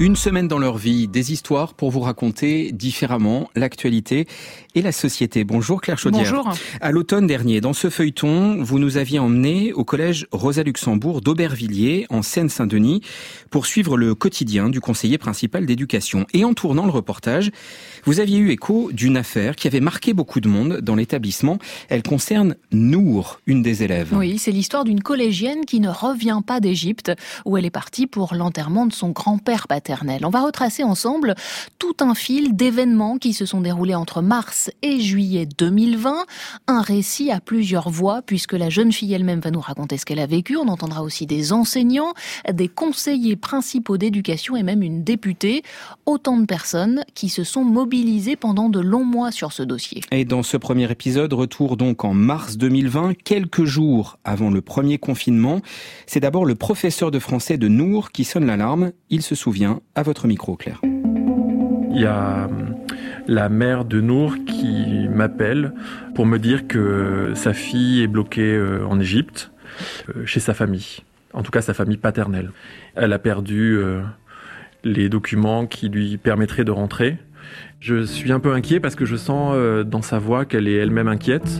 Une semaine dans leur vie, des histoires pour vous raconter différemment l'actualité et la société. Bonjour Claire Chaudière. Bonjour. À l'automne dernier, dans ce feuilleton, vous nous aviez emmenés au collège Rosa Luxembourg d'Aubervilliers, en Seine-Saint-Denis, pour suivre le quotidien du conseiller principal d'éducation. Et en tournant le reportage, vous aviez eu écho d'une affaire qui avait marqué beaucoup de monde dans l'établissement. Elle concerne Nour, une des élèves. Oui, c'est l'histoire d'une collégienne qui ne revient pas d'Égypte, où elle est partie pour l'enterrement de son grand-père paternel. On va retracer ensemble tout un fil d'événements qui se sont déroulés entre mars et juillet 2020. Un récit à plusieurs voix, puisque la jeune fille elle-même va nous raconter ce qu'elle a vécu. On entendra aussi des enseignants, des conseillers principaux d'éducation et même une députée. Autant de personnes qui se sont mobilisées pendant de longs mois sur ce dossier. Et dans ce premier épisode, retour donc en mars 2020, quelques jours avant le premier confinement. C'est d'abord le professeur de français de Nour qui sonne l'alarme. Il se souvient, à votre micro, Claire. Il y a la mère de Nour qui m'appelle pour me dire que sa fille est bloquée en Égypte, chez sa famille. En tout cas, sa famille paternelle. Elle a perdu les documents qui lui permettraient de rentrer. Je suis un peu inquiet parce que je sens dans sa voix qu'elle est elle-même inquiète.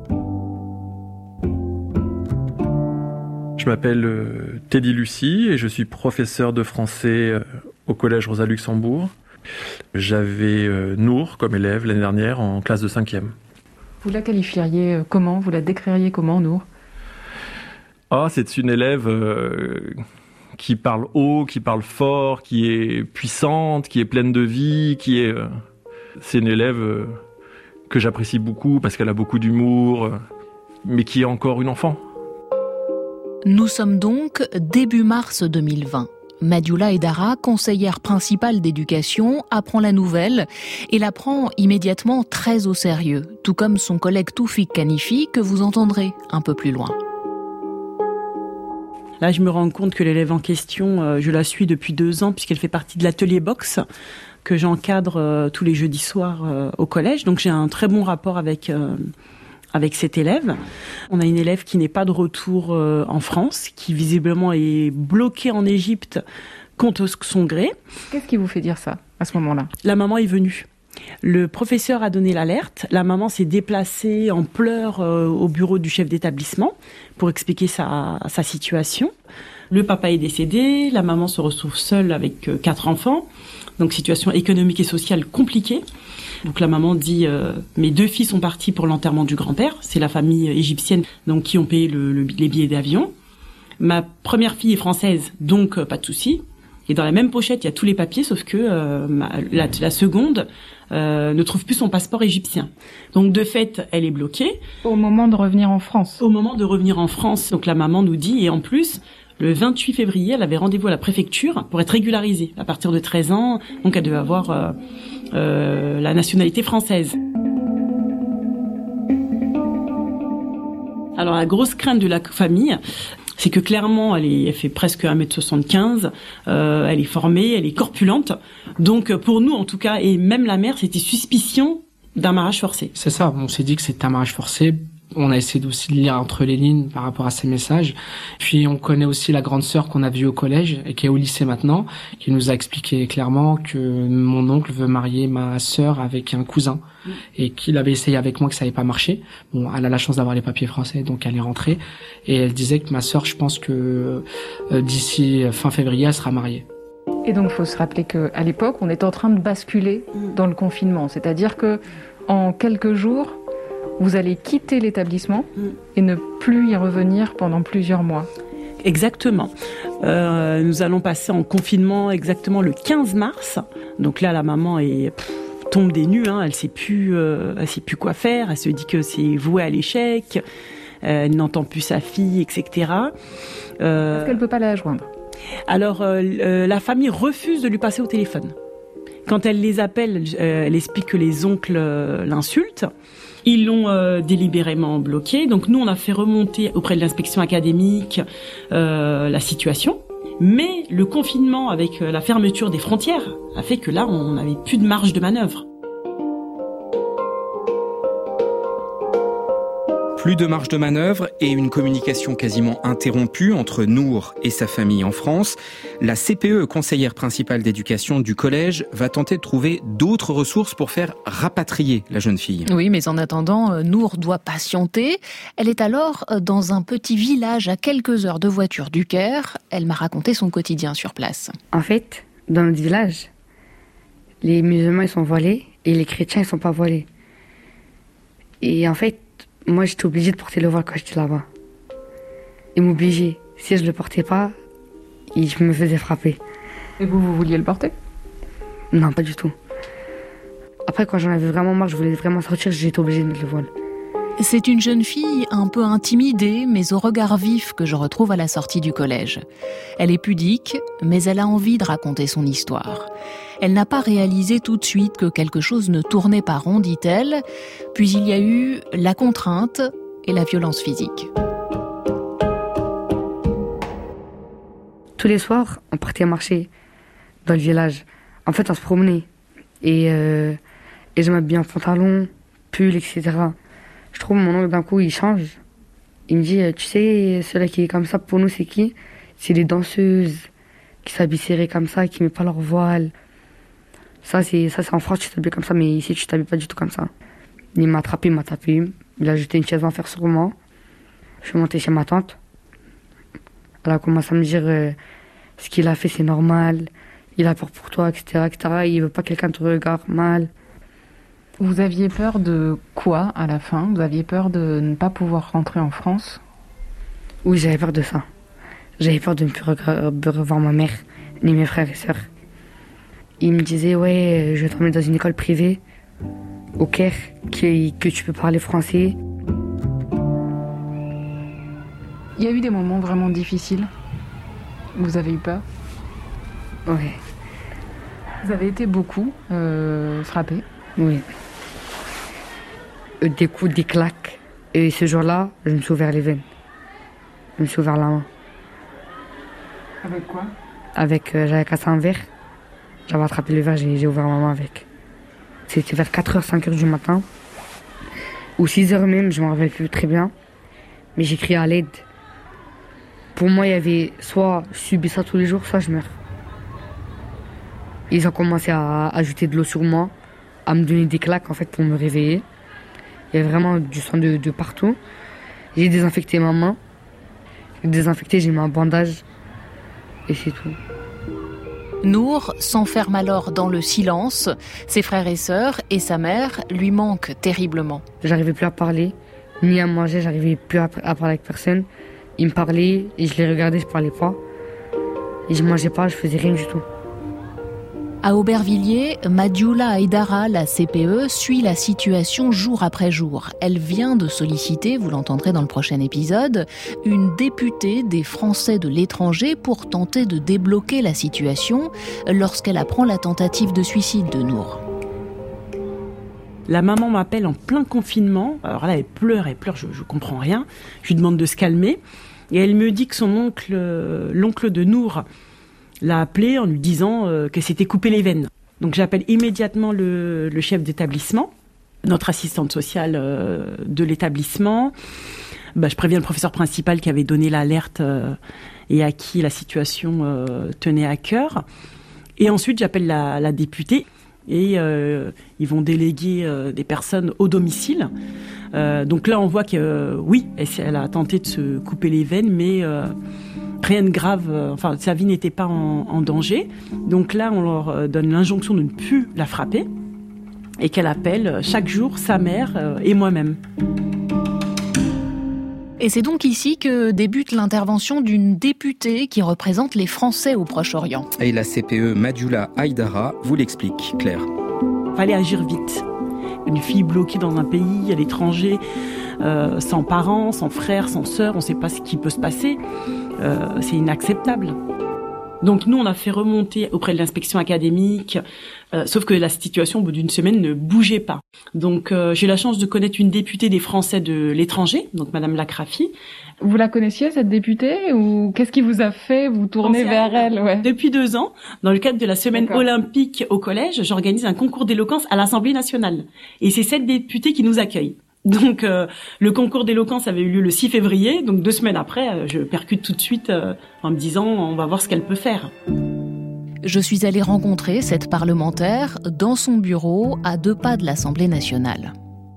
Je m'appelle Teddy Lucie et je suis professeur de français au collège Rosa Luxembourg. J'avais Nour comme élève l'année dernière en classe de 5e. Vous la qualifieriez comment ? Vous la décririez comment, Nour ? C'est une élève qui parle haut, qui parle fort, qui est puissante, qui est pleine de vie, c'est une élève que j'apprécie beaucoup parce qu'elle a beaucoup d'humour, mais qui est encore une enfant. Nous sommes donc début mars 2020. Madioula Edara, conseillère principale d'éducation, apprend la nouvelle et la prend immédiatement très au sérieux, tout comme son collègue Toufik Kanifi que vous entendrez un peu plus loin. Là, je me rends compte que l'élève en question, je la suis depuis 2 ans puisqu'elle fait partie de l'atelier boxe que j'encadre tous les jeudis soirs au collège. Donc j'ai un très bon rapport avec cette élève. On a une élève qui n'est pas de retour en France, qui visiblement est bloquée en Égypte contre son gré. Qu'est-ce qui vous fait dire ça, à ce moment-là ? La maman est venue. Le professeur a donné l'alerte. La maman s'est déplacée en pleurs au bureau du chef d'établissement pour expliquer sa situation. Le papa est décédé, la maman se retrouve seule avec 4 enfants. Donc situation économique et sociale compliquée. Donc la maman dit mes 2 filles sont parties pour l'enterrement du grand-père. C'est la famille égyptienne donc qui ont payé les billets d'avion. Ma première fille est française, donc pas de souci. Et dans la même pochette, il y a tous les papiers, sauf que la seconde ne trouve plus son passeport égyptien. Donc de fait, elle est bloquée. Au moment de revenir en France. Au moment de revenir en France. Donc la maman nous dit, et en plus, le 28 février, elle avait rendez-vous à la préfecture pour être régularisée. À partir de 13 ans, donc elle devait avoir la nationalité française. Alors la grosse crainte de la famille, c'est que clairement, elle fait presque 1m75, elle est formée, elle est corpulente. Donc pour nous, en tout cas, et même la mère, c'était suspicion d'un mariage forcé. C'est ça, on s'est dit que c'était un mariage forcé. On a essayé aussi de lire entre les lignes par rapport à ces messages. Puis on connaît aussi la grande sœur qu'on a vue au collège et qui est au lycée maintenant, qui nous a expliqué clairement que mon oncle veut marier ma sœur avec un cousin et qu'il avait essayé avec moi que ça n'avait pas marché. Bon, elle a la chance d'avoir les papiers français, donc elle est rentrée. Et elle disait que ma sœur, je pense que d'ici fin février, elle sera mariée. Et donc il faut se rappeler qu'à l'époque, on est en train de basculer dans le confinement. C'est-à-dire que en quelques jours, vous allez quitter l'établissement et ne plus y revenir pendant plusieurs mois. Exactement. Nous allons passer en confinement exactement le 15 mars. Donc là, la maman tombe des nues. Elle sait plus quoi faire. Elle se dit que c'est voué à l'échec. Elle n'entend plus sa fille, etc. Est-ce qu'elle peut pas la joindre ? Alors, la famille refuse de lui passer au téléphone. Quand elle les appelle, elle explique que les oncles l'insultent. Ils l'ont délibérément bloqué. Donc nous, on a fait remonter auprès de l'inspection académique la situation. Mais le confinement avec la fermeture des frontières a fait que là, on n'avait plus de marge de manœuvre. Plus de marge de manœuvre et une communication quasiment interrompue entre Nour et sa famille en France. La CPE, conseillère principale d'éducation du collège, va tenter de trouver d'autres ressources pour faire rapatrier la jeune fille. Oui, mais en attendant, Nour doit patienter. Elle est alors dans un petit village à quelques heures de voiture du Caire. Elle m'a raconté son quotidien sur place. En fait, dans notre village, les musulmans ils sont voilés et les chrétiens ils sont pas voilés. Et en fait, moi j'étais obligée de porter le voile quand j'étais là-bas. Ils m'obligeaient. Si je le portais pas, je me faisais frapper. Et vous vouliez le porter ? Non, pas du tout. Après, quand j'en avais vraiment marre, je voulais vraiment sortir, j'étais obligée de mettre le voile. C'est une jeune fille un peu intimidée, mais au regard vif que je retrouve à la sortie du collège. Elle est pudique, mais elle a envie de raconter son histoire. Elle n'a pas réalisé tout de suite que quelque chose ne tournait pas rond, dit-elle. Puis il y a eu la contrainte et la violence physique. Tous les soirs, on partait marcher dans le village. En fait, on se promenait. Et je m'habillais en pantalon, pull, etc. Je trouve mon oncle d'un coup, il change. Il me dit, tu sais, celui qui est comme ça, pour nous, c'est qui ? C'est les danseuses qui s'habillent serrées comme ça, qui ne mettent pas leur voile. Ça, c'est en France, tu t'habilles comme ça, mais ici, tu t'habilles pas du tout comme ça. Il m'a attrapé, il m'a tapé. Il a jeté une chaise en fer sur moi. Je suis montée chez ma tante. Elle a commencé à me dire, ce qu'il a fait, c'est normal. Il a peur pour toi, etc., etc. Il veut pas que quelqu'un te regarde mal. Vous aviez peur de quoi à la fin ? Vous aviez peur de ne pas pouvoir rentrer en France ? Oui, j'avais peur de ça. J'avais peur de ne plus revoir ma mère, ni mes frères et sœurs. Il me disait, ouais, je vais t'emmener dans une école privée, au Caire, que tu peux parler français. Il y a eu des moments vraiment difficiles. Vous avez eu peur ? Ouais. Vous avez été beaucoup frappés ? Oui. Des coups, des claques. Et ce jour-là, je me suis ouvert les veines. Je me suis ouvert la main. Avec quoi ? J'avais cassé un verre. J'avais attrapé le verre, j'ai ouvert ma main avec. C'était vers 4h, 5h du matin. Ou 6h même, je ne me rappelle plus très bien. Mais j'ai crié à l'aide. Pour moi, il y avait soit je subis ça tous les jours, soit je meurs. Ils ont commencé à ajouter de l'eau sur moi, à me donner des claques en fait pour me réveiller. Il y avait vraiment du sang de partout. J'ai désinfecté ma main. J'ai mis un bandage. Et c'est tout. Nour s'enferme alors dans le silence. Ses frères et sœurs et sa mère lui manquent terriblement. J'arrivais plus à parler, ni à manger, j'arrivais plus à parler avec personne. Ils me parlaient et je les regardais, je parlais pas. Et je mangeais pas, je faisais rien du tout. À Aubervilliers, Madioula Haïdara, la CPE, suit la situation jour après jour. Elle vient de solliciter, vous l'entendrez dans le prochain épisode, une députée des Français de l'étranger pour tenter de débloquer la situation lorsqu'elle apprend la tentative de suicide de Nour. La maman m'appelle en plein confinement. Alors là, elle pleure, je comprends rien. Je lui demande de se calmer. Et elle me dit que son oncle, l'oncle de Nour, l'a appelé en lui disant que c'était coupé les veines. Donc j'appelle immédiatement le chef d'établissement, notre assistante sociale de l'établissement. Je préviens le professeur principal qui avait donné l'alerte et à qui la situation tenait à cœur. Et ensuite j'appelle la députée et ils vont déléguer des personnes au domicile. Donc là on voit que oui, elle a tenté de se couper les veines, mais rien de grave, sa vie n'était pas en danger. Donc là, on leur donne l'injonction de ne plus la frapper et qu'elle appelle chaque jour sa mère et moi-même. Et c'est donc ici que débute l'intervention d'une députée qui représente les Français au Proche-Orient. Et la CPE Madioula Haïdara vous l'explique, Claire. Fallait agir vite. Une fille bloquée dans un pays à l'étranger, sans parents, sans frères, sans sœurs, on ne sait pas ce qui peut se passer. C'est inacceptable. Donc nous, on a fait remonter auprès de l'inspection académique, sauf que la situation, au bout d'une semaine, ne bougeait pas. Donc j'ai eu la chance de connaître une députée des Français de l'étranger, donc Madame Lacrafi. Vous la connaissiez, cette députée, ou qu'est-ce qui vous a fait vous tourner vers elle ? Ouais. Depuis 2 ans, dans le cadre de la semaine olympique au collège, j'organise un concours d'éloquence à l'Assemblée nationale. Et c'est cette députée qui nous accueille. Donc le concours d'éloquence avait eu lieu le 6 février, donc 2 semaines après, je percute tout de suite en me disant on va voir ce qu'elle peut faire. Je suis allée rencontrer cette parlementaire dans son bureau à 2 pas de l'Assemblée nationale.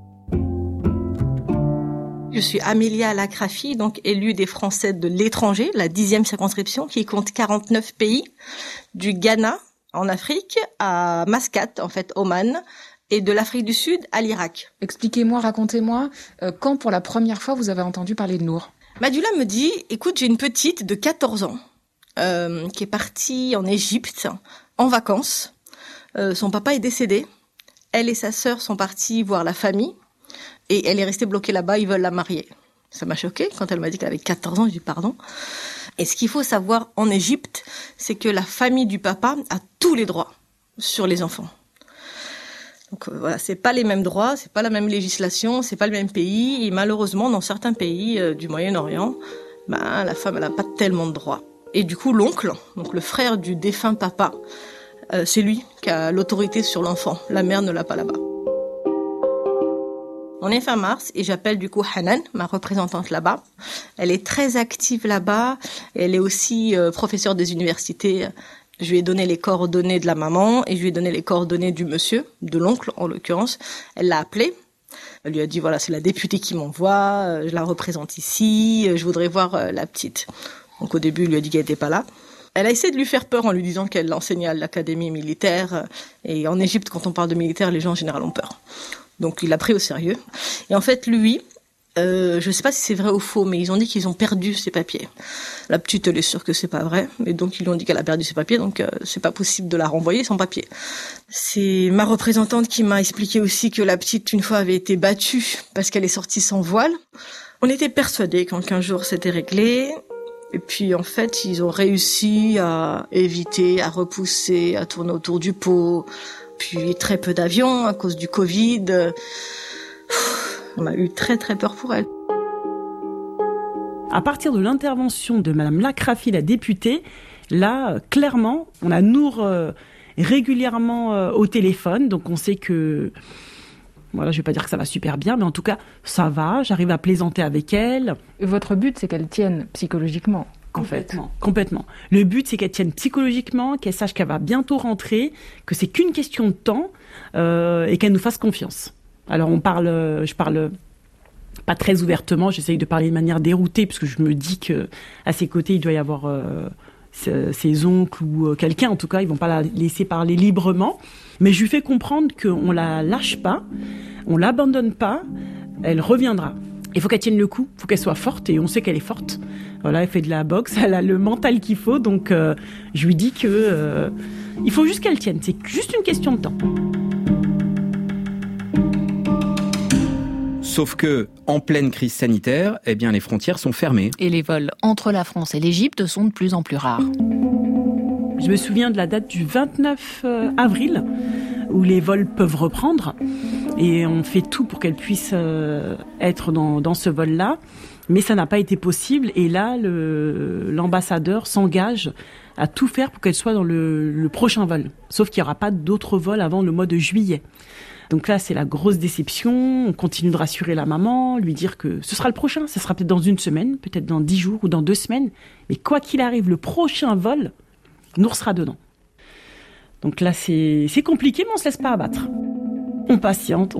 Je suis Amélia Lacrafi, donc élue des Français de l'étranger, la 10e circonscription qui compte 49 pays, du Ghana en Afrique à Mascate, en fait Oman, et de l'Afrique du Sud à l'Irak. Expliquez-moi, racontez-moi, quand pour la première fois vous avez entendu parler de Nour ? Madoula me dit, écoute, j'ai une petite de 14 ans qui est partie en Égypte en vacances. Son papa est décédé. Elle et sa sœur sont parties voir la famille et elle est restée bloquée là-bas, ils veulent la marier. Ça m'a choquée quand elle m'a dit qu'elle avait 14 ans, je dis pardon. Et ce qu'il faut savoir en Égypte, c'est que la famille du papa a tous les droits sur les enfants. Donc voilà, c'est pas les mêmes droits, c'est pas la même législation, c'est pas le même pays. Et malheureusement, dans certains pays du Moyen-Orient, la femme, elle a pas tellement de droits. Et du coup, l'oncle, donc le frère du défunt papa, c'est lui qui a l'autorité sur l'enfant. La mère ne l'a pas là-bas. On est fin mars et j'appelle du coup Hanan, ma représentante là-bas. Elle est très active là-bas. Elle est aussi professeure des universités. Je lui ai donné les coordonnées de la maman et je lui ai donné les coordonnées du monsieur, de l'oncle en l'occurrence. Elle l'a appelé. Elle lui a dit voilà, c'est la députée qui m'envoie, je la représente ici, je voudrais voir la petite. Donc au début, il lui a dit qu'elle n'était pas là. Elle a essayé de lui faire peur en lui disant qu'elle enseignait à l'académie militaire. Et en Égypte, quand on parle de militaire, les gens en général ont peur. Donc il l'a pris au sérieux. Et en fait, lui, je ne sais pas si c'est vrai ou faux, mais ils ont dit qu'ils ont perdu ses papiers. La petite, elle est sûre que c'est pas vrai, mais donc ils lui ont dit qu'elle a perdu ses papiers, donc c'est pas possible de la renvoyer sans papiers. C'est ma représentante qui m'a expliqué aussi que la petite, une fois, avait été battue parce qu'elle est sortie sans voile. On était persuadés qu'en 15 jours, c'était réglé. Et puis, en fait, ils ont réussi à éviter, à repousser, à tourner autour du pot. Puis, très peu d'avions à cause du Covid. On a eu très très peur pour elle. À partir de l'intervention de Madame Lacrafi, la députée, là, clairement, on a Nour régulièrement au téléphone. Donc, on sait que... Voilà, je vais pas dire que ça va super bien, mais en tout cas, ça va. J'arrive à plaisanter avec elle. Votre but, c'est qu'elle tienne psychologiquement, Complètement. Le but, c'est qu'elle tienne psychologiquement, qu'elle sache qu'elle va bientôt rentrer, que c'est qu'une question de temps et qu'elle nous fasse confiance. Alors, je parle pas très ouvertement, j'essaye de parler de manière déroutée, parce que je me dis que à ses côtés, il doit y avoir ses oncles ou quelqu'un. En tout cas, ils vont pas la laisser parler librement. Mais je lui fais comprendre qu'on la lâche pas, on l'abandonne pas, elle reviendra. Il faut qu'elle tienne le coup, il faut qu'elle soit forte, et on sait qu'elle est forte. Voilà, elle fait de la boxe, elle a le mental qu'il faut, donc je lui dis que il faut juste qu'elle tienne, c'est juste une question de temps. Sauf que, en pleine crise sanitaire, eh bien, les frontières sont fermées. Et les vols entre la France et l'Égypte sont de plus en plus rares. Je me souviens de la date du 29 avril, où les vols peuvent reprendre. Et on fait tout pour qu'elle puisse être dans ce vol-là. Mais ça n'a pas été possible. Et là, l'ambassadeur s'engage à tout faire pour qu'elle soit dans le prochain vol. Sauf qu'il n'y aura pas d'autres vols avant le mois de juillet. Donc là, c'est la grosse déception. On continue de rassurer la maman, lui dire que ce sera le prochain. Ce sera peut-être dans 1 semaine, peut-être dans 10 jours ou dans 2 semaines. Mais quoi qu'il arrive, le prochain vol, Nour sera dedans. Donc là, c'est compliqué, mais on ne se laisse pas abattre. On patiente.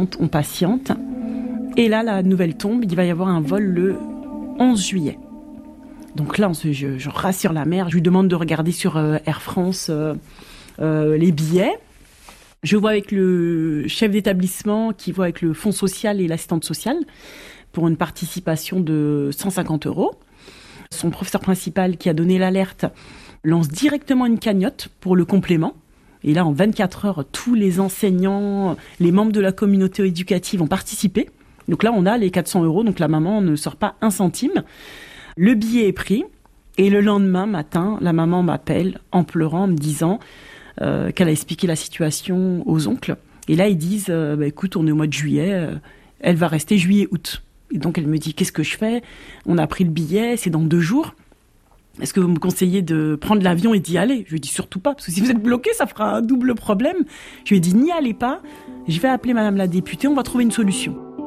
Et là, la nouvelle tombe, il va y avoir un vol le 11 juillet. Donc là, je rassure la mère. Je lui demande de regarder sur Air France les billets. Je vois avec le chef d'établissement qui voit avec le fonds social et l'assistante sociale pour une participation de 150 €. Son professeur principal qui a donné l'alerte lance directement une cagnotte pour le complément. Et là, en 24 heures, tous les enseignants, les membres de la communauté éducative ont participé. Donc là, on a les 400 €, donc la maman ne sort pas un centime. Le billet est pris. Et le lendemain matin, la maman m'appelle en pleurant, en me disant qu'elle a expliqué la situation aux oncles. Et là, ils disent, écoute, on est au mois de juillet, elle va rester juillet-août. Et donc, elle me dit, qu'est-ce que je fais ? On a pris le billet, c'est dans 2 jours. Est-ce que vous me conseillez de prendre l'avion et d'y aller ? Je lui ai dit surtout pas, parce que si vous êtes bloqué, ça fera un double problème. Je lui ai dit, n'y allez pas, je vais appeler Madame la députée, on va trouver une solution.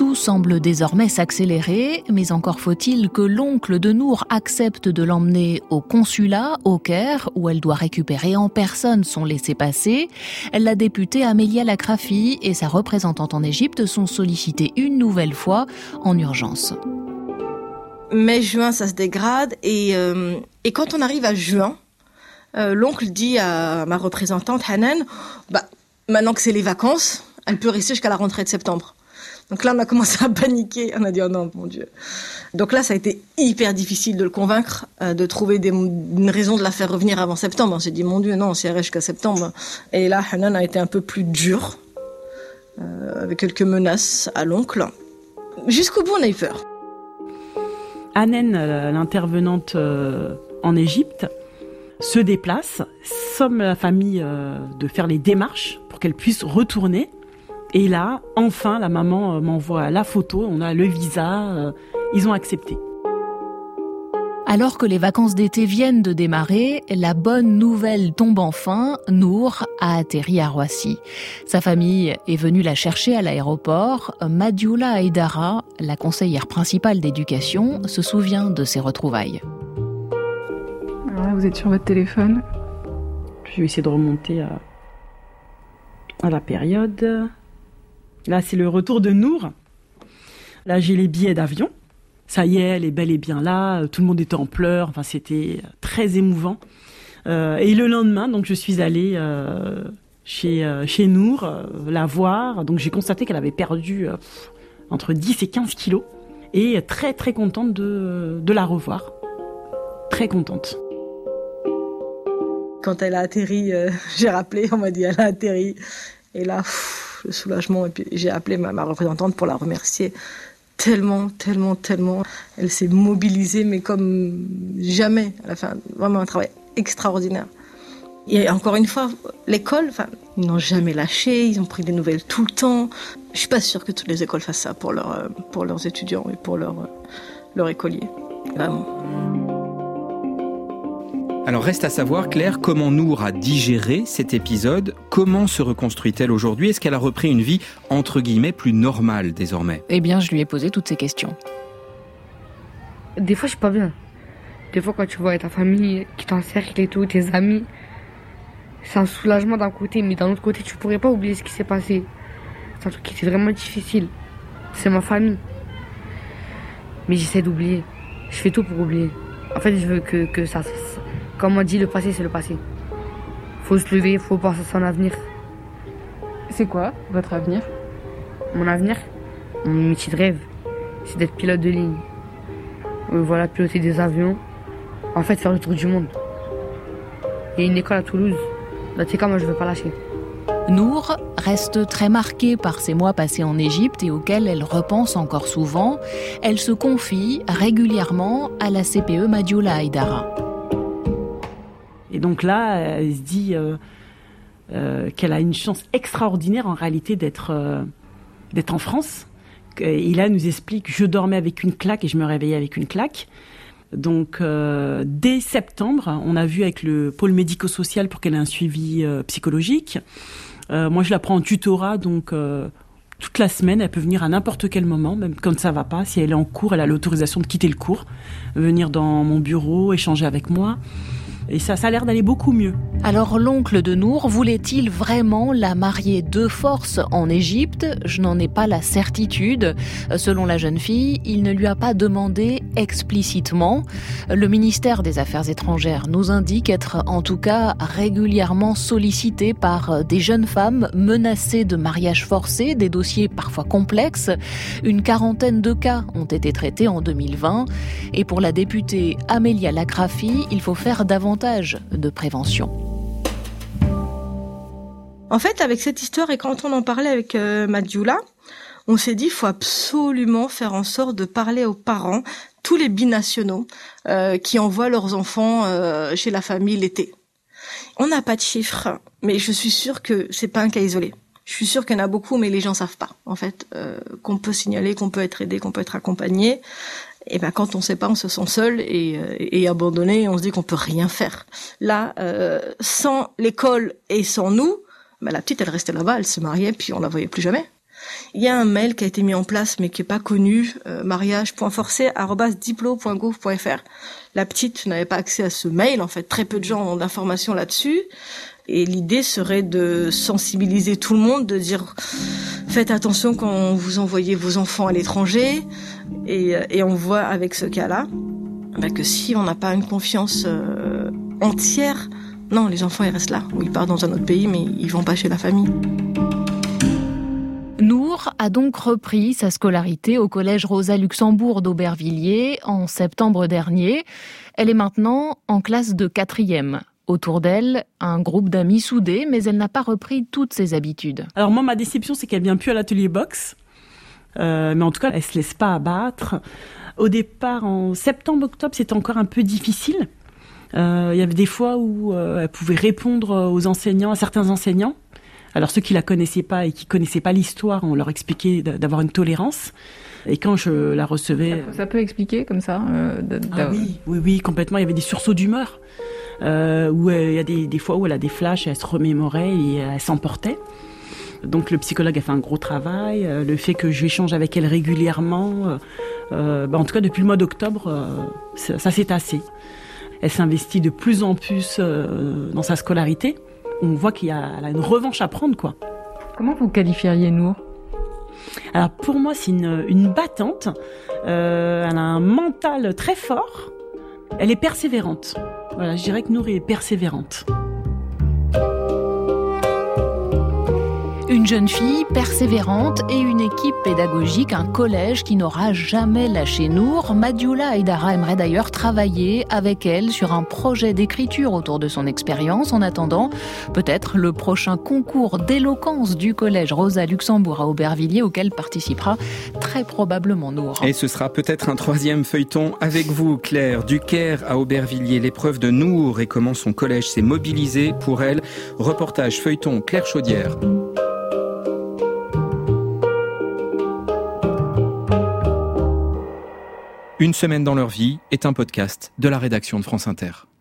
Tout semble désormais s'accélérer, mais encore faut-il que l'oncle de Nour accepte de l'emmener au consulat, au Caire, où elle doit récupérer en personne son laissez-passer. La députée Amélia Lakrafi et sa représentante en Égypte sont sollicitées une nouvelle fois en urgence. Mai-juin, ça se dégrade et quand on arrive à juin, l'oncle dit à ma représentante Hanan, maintenant que c'est les vacances, elle peut rester jusqu'à la rentrée de septembre. Donc là, on a commencé à paniquer. On a dit, oh non, mon Dieu. Donc là, ça a été hyper difficile de le convaincre, de trouver une raison de la faire revenir avant septembre. On s'est dit, mon Dieu, non, si elle reste jusqu'à septembre. Et là, Hanan a été un peu plus dur, avec quelques menaces à l'oncle. Jusqu'au bout, on a eu peur. Hanan, l'intervenante en Égypte, se déplace, somme la famille de faire les démarches pour qu'elle puisse retourner. Et là, enfin, la maman m'envoie la photo, on a le visa, ils ont accepté. Alors que les vacances d'été viennent de démarrer, la bonne nouvelle tombe enfin, Nour a atterri à Roissy. Sa famille est venue la chercher à l'aéroport. Madioula Haïdara, la conseillère principale d'éducation, se souvient de ces retrouvailles. Alors là, vous êtes sur votre téléphone. Je vais essayer de remonter à la période. Là, c'est le retour de Nour. Là, j'ai les billets d'avion. Ça y est, elle est bel et bien là. Tout le monde était en pleurs. Enfin, c'était très émouvant. Et le lendemain, donc, je suis allée chez Nour la voir. Donc, j'ai constaté qu'elle avait perdu entre 10 et 15 kilos. Et très, très contente de la revoir. Très contente. Quand elle a atterri, j'ai rappelé, on m'a dit elle a atterri. Et là, le soulagement. Et puis j'ai appelé ma représentante pour la remercier. Tellement. Elle s'est mobilisée, mais comme jamais. Elle a fait vraiment un travail extraordinaire. Et encore une fois, l'école, ils n'ont jamais lâché, ils ont pris des nouvelles tout le temps. Je suis pas sûre que toutes les écoles fassent ça pour leurs étudiants et pour leurs écoliers. Vraiment. Alors reste à savoir, Claire, comment Nour a digéré cet épisode. Comment se reconstruit-elle aujourd'hui? Est-ce qu'elle a repris une vie, entre guillemets, plus normale désormais? Eh bien, je lui ai posé toutes ces questions. Des fois, je suis pas bien. Des fois, quand tu vois ta famille qui t'encercle et tout, tes amis, c'est un soulagement d'un côté, mais d'un autre côté, tu pourrais pas oublier ce qui s'est passé. C'est un truc qui était vraiment difficile. C'est ma famille. Mais j'essaie d'oublier. Je fais tout pour oublier. En fait, je veux que ça... Comme on dit, le passé, c'est le passé. Faut se lever, faut penser à son avenir. C'est quoi, votre avenir? Mon avenir, mon métier de rêve, c'est d'être pilote de ligne. Voilà, piloter des avions. En fait, faire le tour du monde. Il y a une école à Toulouse. Dans tous les cas, moi, je veux pas lâcher. Nour reste très marquée par ces mois passés en Égypte et auxquels elle repense encore souvent. Elle se confie régulièrement à la CPE Madioula Haïdara. Et donc là, elle se dit qu'elle a une chance extraordinaire en réalité d'être en France. Et là, elle nous explique que je dormais avec une claque et je me réveillais avec une claque. Donc, dès septembre, on a vu avec le pôle médico-social pour qu'elle ait un suivi psychologique. Moi, je la prends en tutorat, donc toute la semaine, elle peut venir à n'importe quel moment, même quand ça va pas. Si elle est en cours, elle a l'autorisation de quitter le cours, venir dans mon bureau, échanger avec moi. Et ça a l'air d'aller beaucoup mieux. Alors l'oncle de Nour voulait-il vraiment la marier de force en Égypte? Je n'en ai pas la certitude. Selon la jeune fille, il ne lui a pas demandé explicitement. Le ministère des Affaires étrangères nous indique être en tout cas régulièrement sollicité par des jeunes femmes menacées de mariage forcé, des dossiers parfois complexes. Une quarantaine de cas ont été traités en 2020. Et pour la députée Amélia Lakrafi, il faut faire davantage de prévention. En fait, avec cette histoire et quand on en parlait avec Madioula, on s'est dit qu'il faut absolument faire en sorte de parler aux parents, tous les binationaux qui envoient leurs enfants chez la famille l'été. On n'a pas de chiffres, mais je suis sûre que c'est pas un cas isolé. Je suis sûre qu'il y en a beaucoup, mais les gens savent pas, en fait, qu'on peut signaler, qu'on peut être aidé, qu'on peut être accompagné. Et ben quand on sait pas, on se sent seul et abandonné, et on se dit qu'on peut rien faire. Là, sans l'école et sans nous, la petite elle restait là-bas, elle se mariait puis on la voyait plus jamais. Il y a un mail qui a été mis en place mais qui est pas connu, mariage.forcé@diplo.gouv.fr. La petite n'avait pas accès à ce mail, en fait, très peu de gens ont d'informations là-dessus. Et l'idée serait de sensibiliser tout le monde, de dire faites attention quand vous envoyez vos enfants à l'étranger. Et on voit avec ce cas-là que si on n'a pas une confiance entière, non, les enfants ils restent là, ou ils partent dans un autre pays, mais ils vont pas chez la famille. Nour a donc repris sa scolarité au collège Rosa Luxembourg d'Aubervilliers en septembre dernier. Elle est maintenant en classe de 4e. Autour d'elle, un groupe d'amis soudés, mais elle n'a pas repris toutes ses habitudes. Alors moi, ma déception, c'est qu'elle vient plus à l'atelier boxe. Mais en tout cas, elle se laisse pas abattre. Au départ, en septembre-octobre, c'était encore un peu difficile. Il y avait des fois où elle pouvait répondre aux enseignants, à certains enseignants. Alors ceux qui la connaissaient pas et qui connaissaient pas l'histoire, on leur expliquait d'avoir une tolérance. Et quand je la recevais... Ça peut expliquer comme ça Oui, complètement. Il y avait des sursauts d'humeur. Où il y a des fois où elle a des flashs et elle se remémorait et elle s'emportait. Donc le psychologue a fait un gros travail. Le fait que j'échange avec elle régulièrement, en tout cas depuis le mois d'octobre, ça s'est tassé. Elle s'investit de plus en plus dans sa scolarité. On voit qu'elle a une revanche à prendre, quoi. Comment vous qualifieriez Nour ? Alors pour moi, c'est une battante. Elle a un mental très fort. Elle est persévérante. Voilà, je dirais que Nour est persévérante. Une jeune fille persévérante et une équipe pédagogique, un collège qui n'aura jamais lâché Nour. Madioula Aïdara aimerait d'ailleurs travailler avec elle sur un projet d'écriture autour de son expérience. En attendant, peut-être le prochain concours d'éloquence du collège Rosa Luxembourg à Aubervilliers auquel participera très probablement Nour. Et ce sera peut-être un 3e feuilleton avec vous, Claire. Du Caire à Aubervilliers, l'épreuve de Nour et comment son collège s'est mobilisé pour elle. Reportage feuilleton Claire Chaudière. Une semaine dans leur vie est un podcast de la rédaction de France Inter.